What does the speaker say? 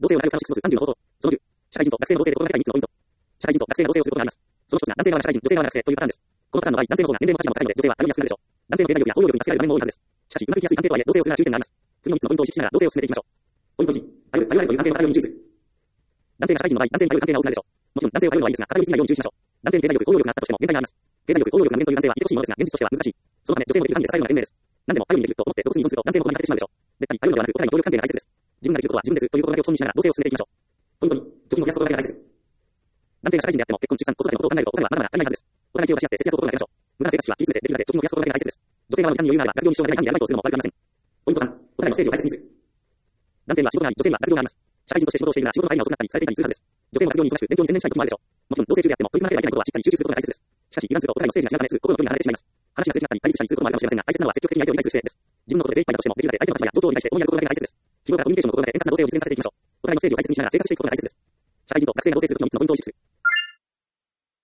同性を学ぶ楽しく過ごす30の方法。その10、社会人と学生の同性で心がけたい3つのポイント。社会人と学生が同性をすることがあります。その一つが男性側が社会人、女性側が学生というパターンです。このパターンの場合、男性の方が年齢も価値も高いので、女性は頼みやすくなるでしょう。男性の経済力や応用力に助けられる場面も多いはずです。しかし、うまくいきやすい関係とはいえ、同性をするなら注意点があります。次の3つのポイントを意識しながら同性を進めていきましょう。ポイント1、頼られるという関係の偏りに注意する。男性が社会人の場合、男性に頼る関係が多くなるでしょう。もちろん男性を頼るのはいいですが、偏りすぎないように注意しましょう。男性に経済力、応用力があったとしても限界があります。経済力、応用力が面という男性は入れてほしいものですが、現実としては難しい。そのため、女性もできる範囲で支えるのが賢明です。何でも頼りにできると思って露骨に依存すると男性のことに勝ててしまうでしょう。絶対に頼るのではなく、お互いの協力関係が大切です。自分ができることは自分ですという心がけを損にしながら同性を進めていきましょう。ポイント2、貯金を増やす心がけが大切。男性が社会人であっても結婚、出産、子育てのことを考えるとお金はまだまだ足りないはずです。お互い気を出し合って節約を心がけましょう。無駄な生活費は切り詰めてできるだけ貯金を増やす心がけが大切です。女性側の時間に余裕があれば学業に支障がない範囲でアルバイトをするのも悪くありません。ポイント3、お互いのステージを大切にする。男性は仕事があり、女性は学業があります。社会人として仕事をしているなら仕事の入りが遅くなったり、されていたりするはずです。女性も学業に忙しく、勉強に専念したい時もあるでしょう。もちろん同性中であっても取り組まなければいけないことはしっかり集中することが大切です。しかし、油断するとお互いのステージが違うため、心の距離が離れてしまいます。話がすれ違ったり、対立したりすることもあるかもしれませんが、大切なのは積極的に相手を理解する姿勢です。自分のことで精一杯だとしても、できるだけ相手の立場や状況を理解して思いやる心がけが大切です。日頃からコミュニケーションの心がけ、円滑な同性を実現させていきましょう。お互いのステージを大切にしながら生活していくことが大切です。社会人と学生が同棲する時の3つのポイントを意識する。